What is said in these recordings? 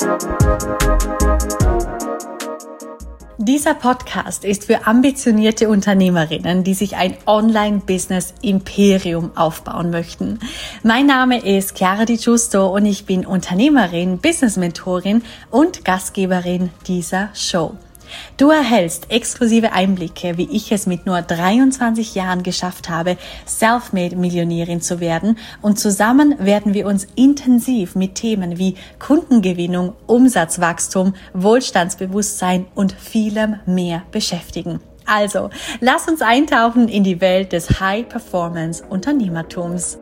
Dieser Podcast ist für ambitionierte Unternehmerinnen, die sich ein Online-Business-Imperium aufbauen möchten. Mein Name ist Chiara Di Giusto und ich bin Unternehmerin, Business-Mentorin und Gastgeberin dieser Show. Du erhältst exklusive Einblicke, wie ich es mit nur 23 Jahren geschafft habe, Selfmade-Millionärin zu werden, und zusammen werden wir uns intensiv mit Themen wie Kundengewinnung, Umsatzwachstum, Wohlstandsbewusstsein und vielem mehr beschäftigen. Also, lass uns eintauchen in die Welt des High-Performance-Unternehmertums.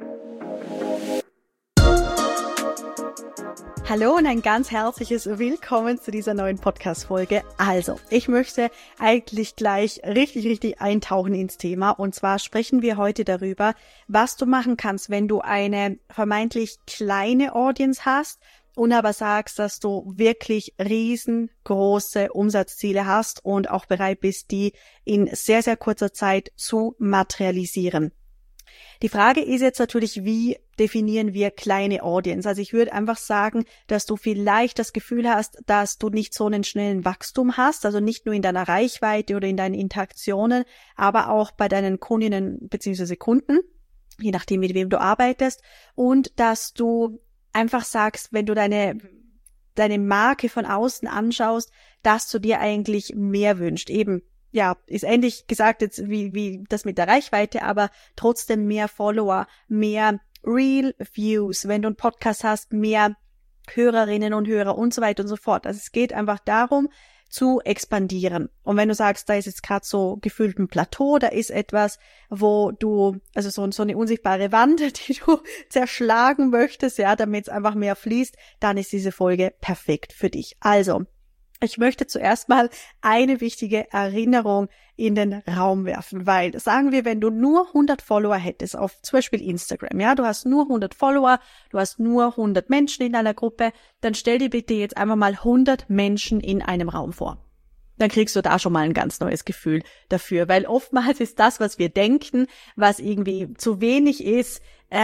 Hallo und ein ganz herzliches Willkommen zu dieser neuen Podcast-Folge. Also, ich möchte eigentlich gleich richtig eintauchen ins Thema. Und zwar sprechen wir heute darüber, was du machen kannst, wenn du eine vermeintlich kleine Audience hast und aber sagst, dass du wirklich riesengroße Umsatzziele hast und auch bereit bist, die in sehr, sehr kurzer Zeit zu materialisieren. Die Frage ist jetzt natürlich, wie definieren wir kleine Audience? Also ich würde einfach sagen, dass du vielleicht das Gefühl hast, dass du nicht so einen schnellen Wachstum hast, also nicht nur in deiner Reichweite oder in deinen Interaktionen, aber auch bei deinen Kundinnen bzw. Kunden, je nachdem, mit wem du arbeitest, und dass du einfach sagst, wenn du deine Marke von außen anschaust, dass du dir eigentlich mehr wünschst, eben. Ja, ist ähnlich gesagt jetzt wie das mit der Reichweite, aber trotzdem mehr Follower, mehr Real Views, wenn du einen Podcast hast, mehr Hörerinnen und Hörer und so weiter und so fort. Also es geht einfach darum, zu expandieren. Und wenn du sagst, da ist jetzt gerade so gefühlt ein Plateau, da ist etwas, wo du, also so eine unsichtbare Wand, die du zerschlagen möchtest, ja, damit es einfach mehr fließt, dann ist diese Folge perfekt für dich. Also, ich möchte zuerst mal eine wichtige Erinnerung in den Raum werfen, weil, sagen wir, wenn du nur 100 Follower hättest auf zum Beispiel Instagram, ja, du hast nur 100 Follower, du hast nur 100 Menschen in deiner Gruppe, dann stell dir bitte jetzt einfach mal 100 Menschen in einem Raum vor. Dann kriegst du da schon mal ein ganz neues Gefühl dafür, weil oftmals ist das, was wir denken, was irgendwie zu wenig ist,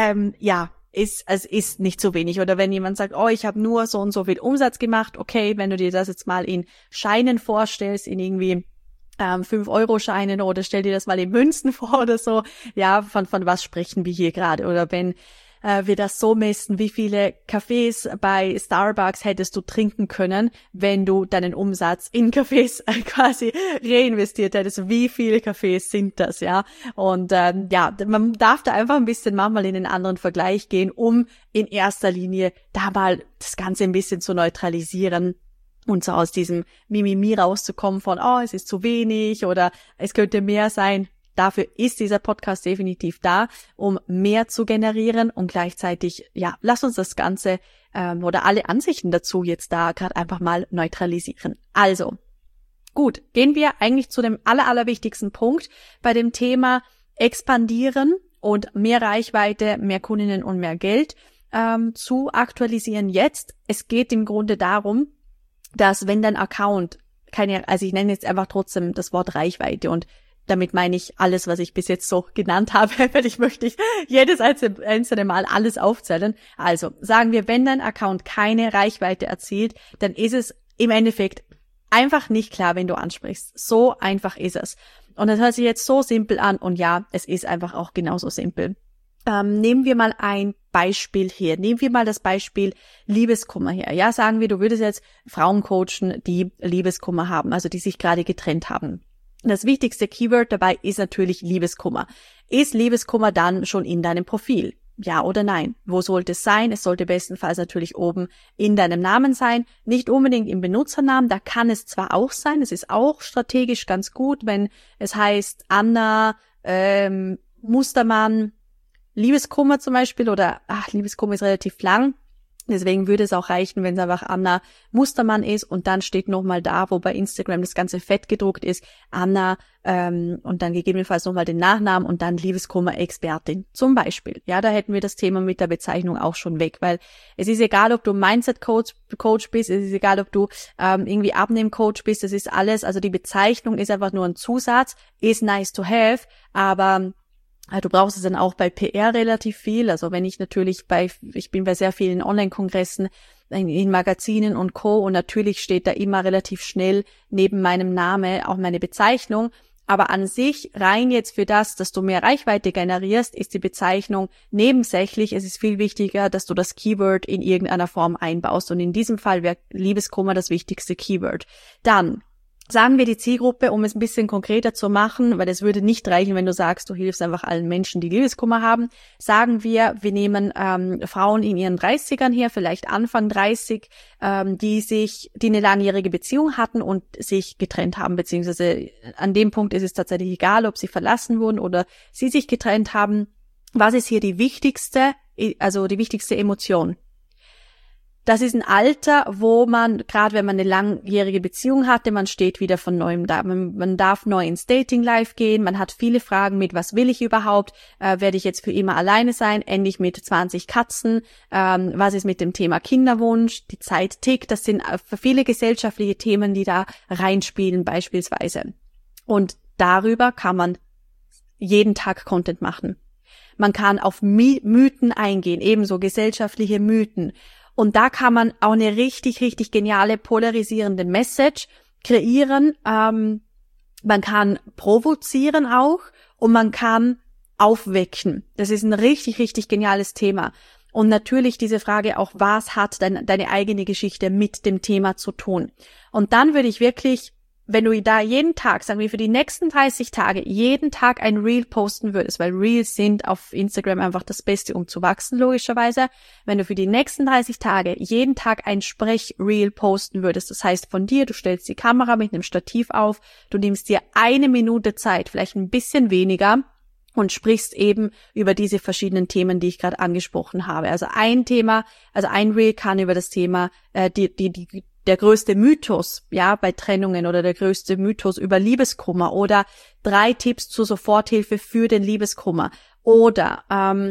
es ist nicht so wenig. Oder wenn jemand sagt, oh, ich habe nur so und so viel Umsatz gemacht, okay, wenn du dir das jetzt mal in Scheinen vorstellst, in irgendwie 5-Euro-Scheinen, oder stell dir das mal in Münzen vor oder so, ja, von was sprechen wir hier gerade? Oder wenn wir das so messen, wie viele Kaffees bei Starbucks hättest du trinken können, wenn du deinen Umsatz in Kaffees quasi reinvestiert hättest. Wie viele Kaffees sind das, ja? Und man darf da einfach ein bisschen manchmal in einen anderen Vergleich gehen, um in erster Linie da mal das Ganze ein bisschen zu neutralisieren und so aus diesem Mimimi rauszukommen von, oh, es ist zu wenig oder es könnte mehr sein. Dafür ist dieser Podcast definitiv da, um mehr zu generieren, und gleichzeitig, ja, lass uns das Ganze oder alle Ansichten dazu jetzt da gerade einfach mal neutralisieren. Also, gut, gehen wir eigentlich zu dem allerwichtigsten Punkt bei dem Thema expandieren und mehr Reichweite, mehr Kundinnen und mehr Geld zu aktualisieren jetzt. Es geht im Grunde darum, dass wenn dein Account also ich nenne jetzt einfach trotzdem das Wort Reichweite, und damit meine ich alles, was ich bis jetzt so genannt habe, weil ich möchte nicht jedes einzelne Mal alles aufzählen. Also, sagen wir, wenn dein Account keine Reichweite erzielt, dann ist es im Endeffekt einfach nicht klar, wen du ansprichst. So einfach ist es. Und das hört sich jetzt so simpel an, und ja, es ist einfach auch genauso simpel. Nehmen wir mal ein Beispiel her. Nehmen wir mal das Beispiel Liebeskummer her. Ja, sagen wir, du würdest jetzt Frauen coachen, die Liebeskummer haben, also die sich gerade getrennt haben. Das wichtigste Keyword dabei ist natürlich Liebeskummer. Ist Liebeskummer dann schon in deinem Profil? Ja oder nein? Wo sollte es sein? Es sollte bestenfalls natürlich oben in deinem Namen sein, nicht unbedingt im Benutzernamen. Da kann es zwar auch sein, es ist auch strategisch ganz gut, wenn es heißt Anna Mustermann Liebeskummer zum Beispiel, oder Liebeskummer ist relativ lang. Deswegen würde es auch reichen, wenn es einfach Anna Mustermann ist und dann steht nochmal da, wo bei Instagram das Ganze fett gedruckt ist, Anna und dann gegebenenfalls nochmal den Nachnamen und dann Liebeskummer-Expertin zum Beispiel. Ja, da hätten wir das Thema mit der Bezeichnung auch schon weg, weil es ist egal, ob du Mindset-Coach bist, es ist egal, ob du irgendwie Abnehm-Coach bist, das ist alles, also die Bezeichnung ist einfach nur ein Zusatz, ist nice to have, aber Du brauchst es dann auch bei PR relativ viel. Also wenn ich bin bei sehr vielen Online-Kongressen, in Magazinen und Co. und natürlich steht da immer relativ schnell neben meinem Namen auch meine Bezeichnung. Aber an sich, rein jetzt für das, dass du mehr Reichweite generierst, ist die Bezeichnung nebensächlich. Es ist viel wichtiger, dass du das Keyword in irgendeiner Form einbaust. Und in diesem Fall wäre Liebeskummer das wichtigste Keyword. Dann sagen wir die Zielgruppe, um es ein bisschen konkreter zu machen, weil es würde nicht reichen, wenn du sagst, du hilfst einfach allen Menschen, die Liebeskummer haben. Sagen wir nehmen Frauen in ihren 30ern her, vielleicht Anfang 30, die eine langjährige Beziehung hatten und sich getrennt haben, beziehungsweise an dem Punkt ist es tatsächlich egal, ob sie verlassen wurden oder sie sich getrennt haben. Was ist hier die wichtigste Emotion? Das ist ein Alter, wo man, gerade wenn man eine langjährige Beziehung hatte, man steht wieder von neuem da. Man darf neu ins Dating-Life gehen, man hat viele Fragen mit, was will ich überhaupt? Werde ich jetzt für immer alleine sein? Ende ich mit 20 Katzen? Was ist mit dem Thema Kinderwunsch? Die Zeit tickt. Das sind viele gesellschaftliche Themen, die da reinspielen beispielsweise. Und darüber kann man jeden Tag Content machen. Man kann auf Mythen eingehen, ebenso gesellschaftliche Mythen. Und da kann man auch eine richtig, richtig geniale polarisierende Message kreieren. Man kann provozieren auch und man kann aufwecken. Das ist ein richtig, richtig geniales Thema. Und natürlich diese Frage auch, was hat deine eigene Geschichte mit dem Thema zu tun? Und dann würde ich wirklich, wenn du da jeden Tag, sagen wir für die nächsten 30 Tage, jeden Tag ein Reel posten würdest, weil Reels sind auf Instagram einfach das Beste, um zu wachsen, logischerweise. Wenn du für die nächsten 30 Tage jeden Tag ein Sprech-Reel posten würdest, das heißt von dir, du stellst die Kamera mit einem Stativ auf, du nimmst dir 1 Minute Zeit, vielleicht ein bisschen weniger, und sprichst eben über diese verschiedenen Themen, die ich gerade angesprochen habe. Also ein Reel kann über das Thema, der größte Mythos, ja, bei Trennungen oder der größte Mythos über Liebeskummer oder 3 Tipps zur Soforthilfe für den Liebeskummer oder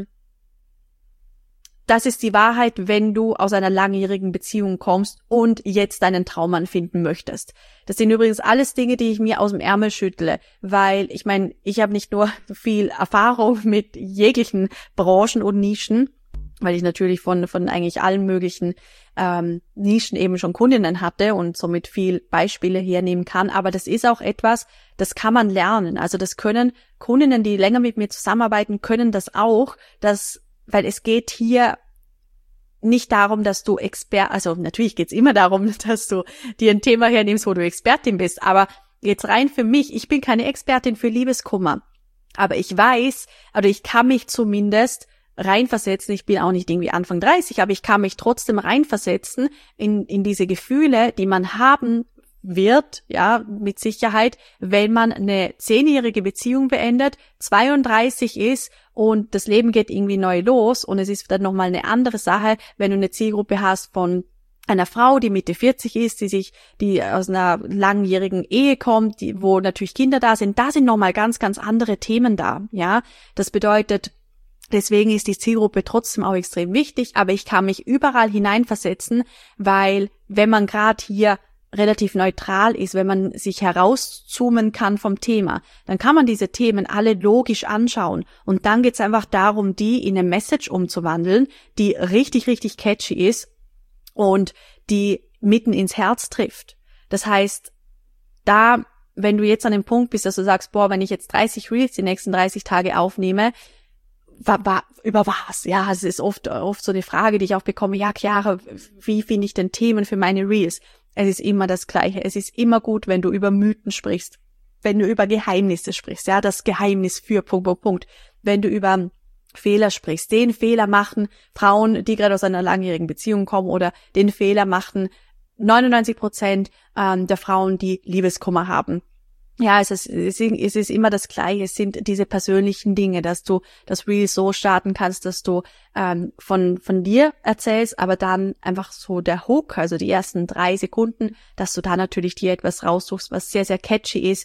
das ist die Wahrheit, wenn du aus einer langjährigen Beziehung kommst und jetzt deinen Traummann finden möchtest. Das sind übrigens alles Dinge, die ich mir aus dem Ärmel schüttle, weil ich meine, ich habe nicht nur viel Erfahrung mit jeglichen Branchen und Nischen, weil ich natürlich von eigentlich allen möglichen Nischen eben schon Kundinnen hatte und somit viel Beispiele hernehmen kann. Aber das ist auch etwas, das kann man lernen. Also das können Kundinnen, die länger mit mir zusammenarbeiten, können das auch, weil es geht hier nicht darum, dass du also natürlich geht's immer darum, dass du dir ein Thema hernimmst, wo du Expertin bist. Aber jetzt rein für mich, ich bin keine Expertin für Liebeskummer. Aber ich weiß, oder ich kann mich zumindest reinversetzen, ich bin auch nicht irgendwie Anfang 30, aber ich kann mich trotzdem reinversetzen in diese Gefühle, die man haben wird, ja, mit Sicherheit, wenn man eine 10-jährige Beziehung beendet, 32 ist und das Leben geht irgendwie neu los und es ist dann nochmal eine andere Sache, wenn du eine Zielgruppe hast von einer Frau, die Mitte 40 ist, die aus einer langjährigen Ehe kommt, wo natürlich Kinder da sind nochmal ganz, ganz andere Themen da, ja. Das bedeutet, deswegen ist die Zielgruppe trotzdem auch extrem wichtig, aber ich kann mich überall hineinversetzen, weil wenn man gerade hier relativ neutral ist, wenn man sich herauszoomen kann vom Thema, dann kann man diese Themen alle logisch anschauen und dann geht's einfach darum, die in eine Message umzuwandeln, die richtig, richtig catchy ist und die mitten ins Herz trifft. Das heißt, wenn du jetzt an dem Punkt bist, dass du sagst, wenn ich jetzt 30 Reels die nächsten 30 Tage aufnehme, über was? Ja, es ist oft so eine Frage, die ich auch bekomme. Ja, Chiara, wie finde ich denn Themen für meine Reels? Es ist immer das Gleiche. Es ist immer gut, wenn du über Mythen sprichst, wenn du über Geheimnisse sprichst. Ja, das Geheimnis für ... Wenn du über Fehler sprichst, den Fehler machen Frauen, die gerade aus einer langjährigen Beziehung kommen, oder den Fehler machen 99% der Frauen, die Liebeskummer haben. Ja, es ist immer das Gleiche. Es sind diese persönlichen Dinge, dass du das Reel so starten kannst, dass du von dir erzählst, aber dann einfach so der Hook, also die ersten 3 Sekunden, dass du da natürlich dir etwas raussuchst, was sehr, sehr catchy ist.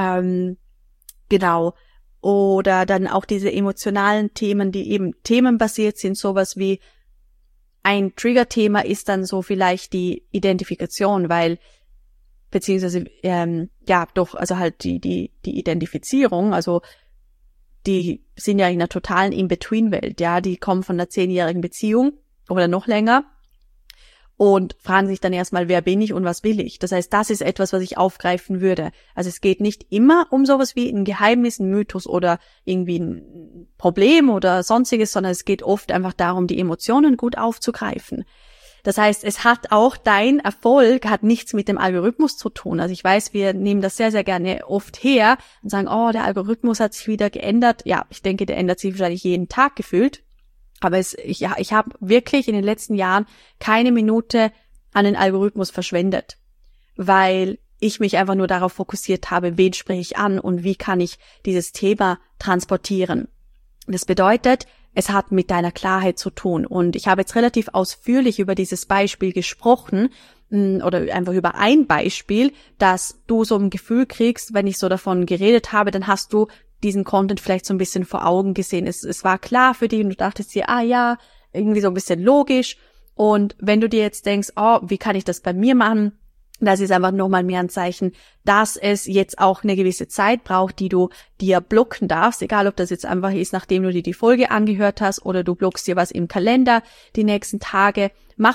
Genau. Oder dann auch diese emotionalen Themen, die eben themenbasiert sind, sowas wie ein Trigger-Thema ist dann so vielleicht die Identifikation, beziehungsweise, also halt die Identifizierung, also die sind ja in einer totalen In-Between-Welt, ja, die kommen von einer 10-jährigen Beziehung oder noch länger und fragen sich dann erstmal, wer bin ich und was will ich? Das heißt, das ist etwas, was ich aufgreifen würde. Also es geht nicht immer um sowas wie ein Geheimnis, ein Mythos oder irgendwie ein Problem oder sonstiges, sondern es geht oft einfach darum, die Emotionen gut aufzugreifen. Das heißt, es hat auch, dein Erfolg hat nichts mit dem Algorithmus zu tun. Also ich weiß, wir nehmen das sehr, sehr gerne oft her und sagen, oh, der Algorithmus hat sich wieder geändert. Ja, ich denke, der ändert sich wahrscheinlich jeden Tag gefühlt. Aber ich habe wirklich in den letzten Jahren keine Minute an den Algorithmus verschwendet, weil ich mich einfach nur darauf fokussiert habe, wen spreche ich an und wie kann ich dieses Thema transportieren. Das bedeutet, es hat mit deiner Klarheit zu tun. Und ich habe jetzt relativ ausführlich über dieses Beispiel gesprochen oder einfach über ein Beispiel, dass du so ein Gefühl kriegst, wenn ich so davon geredet habe, dann hast du diesen Content vielleicht so ein bisschen vor Augen gesehen. Es war klar für dich und du dachtest dir, ja, irgendwie so ein bisschen logisch. Und wenn du dir jetzt denkst, oh, wie kann ich das bei mir machen? Das ist einfach nochmal mehr ein Zeichen, dass es jetzt auch eine gewisse Zeit braucht, die du dir blocken darfst, egal ob das jetzt einfach ist, nachdem du dir die Folge angehört hast oder du blockst dir was im Kalender die nächsten Tage. Mach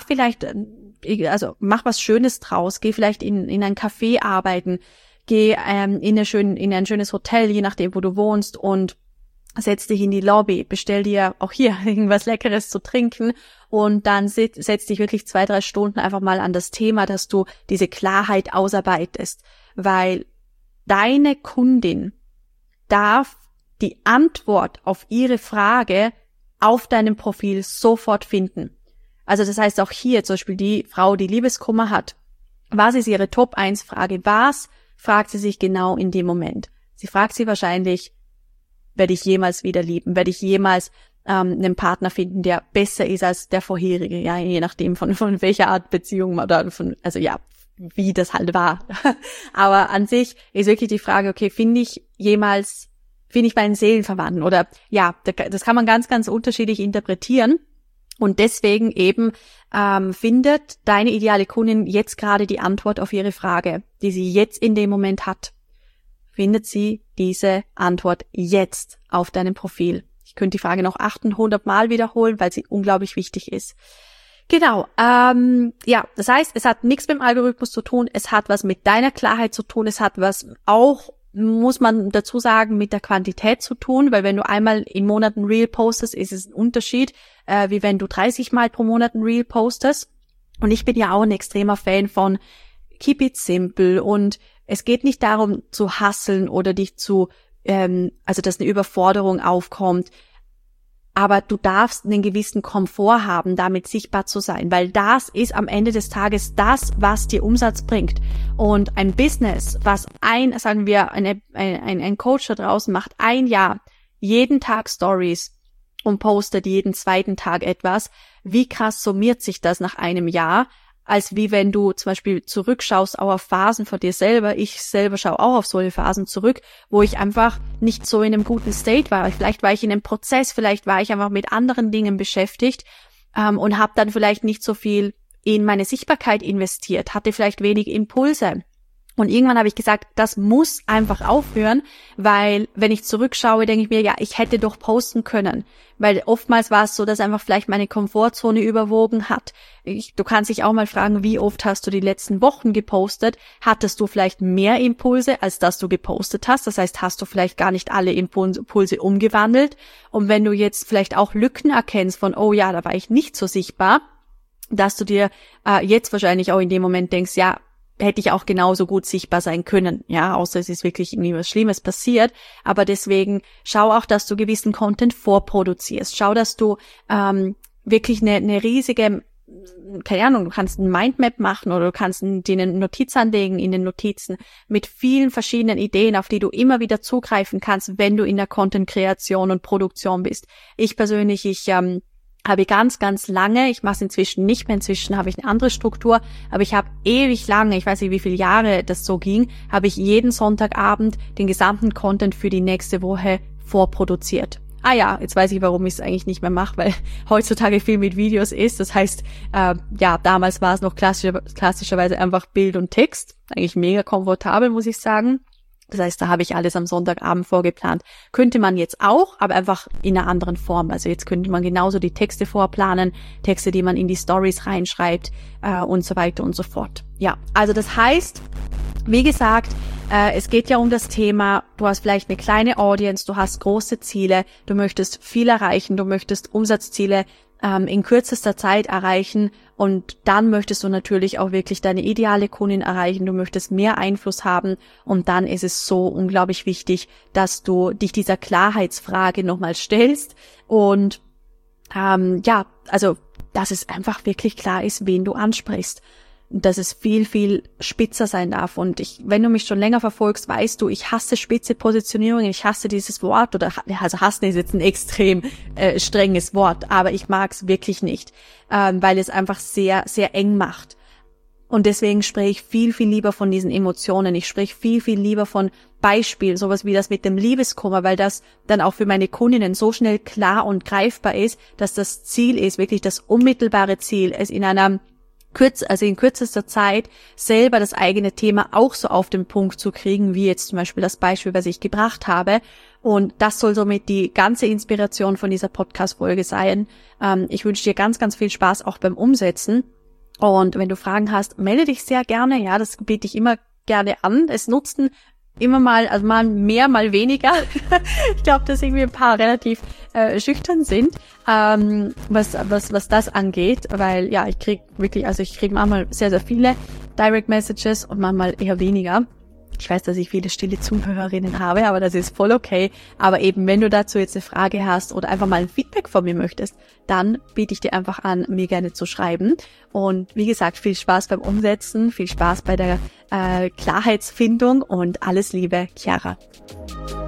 was Schönes draus, geh vielleicht in ein Café arbeiten, geh in ein schönes Hotel, je nachdem, wo du wohnst und setz dich in die Lobby, bestell dir auch hier irgendwas Leckeres zu trinken und dann setz dich wirklich 2-3 Stunden einfach mal an das Thema, dass du diese Klarheit ausarbeitest, weil deine Kundin darf die Antwort auf ihre Frage auf deinem Profil sofort finden. Also das heißt auch hier zum Beispiel die Frau, die Liebeskummer hat, was ist ihre Top-1-Frage? Was fragt sie sich genau in dem Moment? Sie fragt sie wahrscheinlich, werde ich jemals wieder lieben? Werde ich jemals einen Partner finden, der besser ist als der vorherige? Ja, je nachdem von welcher Art Beziehung oder wie das halt war. Aber an sich ist wirklich die Frage, okay, finde ich meinen Seelenverwandten? Oder ja, das kann man ganz, ganz unterschiedlich interpretieren. Und deswegen eben findet deine ideale Kundin jetzt gerade die Antwort auf ihre Frage, die sie jetzt in dem Moment hat. Findet sie diese Antwort jetzt auf deinem Profil. Ich könnte die Frage noch 800 Mal wiederholen, weil sie unglaublich wichtig ist. Genau, das heißt, es hat nichts mit dem Algorithmus zu tun, es hat was mit deiner Klarheit zu tun, es hat was auch, muss man dazu sagen, mit der Quantität zu tun, weil wenn du einmal im Monat ein Reel postest, ist es ein Unterschied, wie wenn du 30 Mal pro Monat ein Reel postest. Und ich bin ja auch ein extremer Fan von keep it simple und es geht nicht darum zu hustlen oder dich dass eine Überforderung aufkommt, aber du darfst einen gewissen Komfort haben, damit sichtbar zu sein, weil das ist am Ende des Tages das, was dir Umsatz bringt. Und ein Business, was ein Coach da draußen macht, ein Jahr, jeden Tag Stories und postet jeden zweiten Tag etwas, wie krass summiert sich das nach einem Jahr, als wie wenn du zum Beispiel zurückschaust auch auf Phasen von dir selber. Ich selber schaue auch auf solche Phasen zurück, wo ich einfach nicht so in einem guten State war. Vielleicht war ich in einem Prozess, vielleicht war ich einfach mit anderen Dingen beschäftigt und habe dann vielleicht nicht so viel in meine Sichtbarkeit investiert, hatte vielleicht wenig Impulse. Und irgendwann habe ich gesagt, das muss einfach aufhören, weil wenn ich zurückschaue, denke ich mir, ja, ich hätte doch posten können. Weil oftmals war es so, dass einfach vielleicht meine Komfortzone überwogen hat. Du kannst dich auch mal fragen, wie oft hast du die letzten Wochen gepostet? Hattest du vielleicht mehr Impulse, als dass du gepostet hast? Das heißt, hast du vielleicht gar nicht alle Impulse umgewandelt? Und wenn du jetzt vielleicht auch Lücken erkennst von, oh ja, da war ich nicht so sichtbar, dass du dir jetzt wahrscheinlich auch in dem Moment denkst, ja, hätte ich auch genauso gut sichtbar sein können, ja, außer es ist wirklich irgendwie was Schlimmes passiert, aber deswegen schau auch, dass du gewissen Content vorproduzierst, schau, dass du wirklich eine riesige, keine Ahnung, du kannst ein Mindmap machen oder du kannst dir eine Notiz anlegen in den Notizen mit vielen verschiedenen Ideen, auf die du immer wieder zugreifen kannst, wenn du in der Content-Kreation und Produktion bist. Ich persönlich, habe ganz, ganz lange, ich mache es inzwischen nicht mehr, inzwischen habe ich eine andere Struktur, aber ich habe ewig lange, ich weiß nicht, wie viele Jahre das so ging, habe ich jeden Sonntagabend den gesamten Content für die nächste Woche vorproduziert. Ah ja, jetzt weiß ich, warum ich es eigentlich nicht mehr mache, weil heutzutage viel mit Videos ist. Das heißt, damals war es noch klassischerweise einfach Bild und Text. Eigentlich mega komfortabel, muss ich sagen. Das heißt, da habe ich alles am Sonntagabend vorgeplant. Könnte man jetzt auch, aber einfach in einer anderen Form. Also jetzt könnte man genauso die Texte vorplanen, Texte, die man in die Stories reinschreibt und so weiter und so fort. Ja, also das heißt, wie gesagt, es geht ja um das Thema, du hast vielleicht eine kleine Audience, du hast große Ziele, du möchtest viel erreichen, du möchtest Umsatzziele in kürzester Zeit erreichen und dann möchtest du natürlich auch wirklich deine ideale Kundin erreichen, du möchtest mehr Einfluss haben und dann ist es so unglaublich wichtig, dass du dich dieser Klarheitsfrage nochmal stellst und also dass es einfach wirklich klar ist, wen du ansprichst. Dass es viel, viel spitzer sein darf. Und wenn du mich schon länger verfolgst, weißt du, ich hasse spitze Positionierungen, ich hasse dieses Wort, also hassen ist jetzt ein extrem strenges Wort, aber ich mag es wirklich nicht, weil es einfach sehr, sehr eng macht. Und deswegen spreche ich viel, viel lieber von diesen Emotionen. Ich spreche viel, viel lieber von Beispielen, sowas wie das mit dem Liebeskummer, weil das dann auch für meine Kundinnen so schnell klar und greifbar ist, dass das Ziel ist, wirklich das unmittelbare Ziel, es in kürzester Zeit selber das eigene Thema auch so auf den Punkt zu kriegen, wie jetzt zum Beispiel das Beispiel, was ich gebracht habe. Und das soll somit die ganze Inspiration von dieser Podcast-Folge sein. Ich wünsche dir ganz, ganz viel Spaß auch beim Umsetzen. Und wenn du Fragen hast, melde dich sehr gerne. Ja, das biete ich immer gerne an. Es nutzen immer mal, also mal mehr, mal weniger. Ich glaube, dass irgendwie ein paar relativ schüchtern sind, was das angeht, weil ja, ich kriege manchmal sehr, sehr viele Direct Messages und manchmal eher weniger. Ich weiß, dass ich viele stille Zuhörerinnen habe, aber das ist voll okay. Aber eben, wenn du dazu jetzt eine Frage hast oder einfach mal ein Feedback von mir möchtest, dann biete ich dir einfach an, mir gerne zu schreiben. Und wie gesagt, viel Spaß beim Umsetzen, viel Spaß bei der Klarheitsfindung und alles Liebe, Chiara.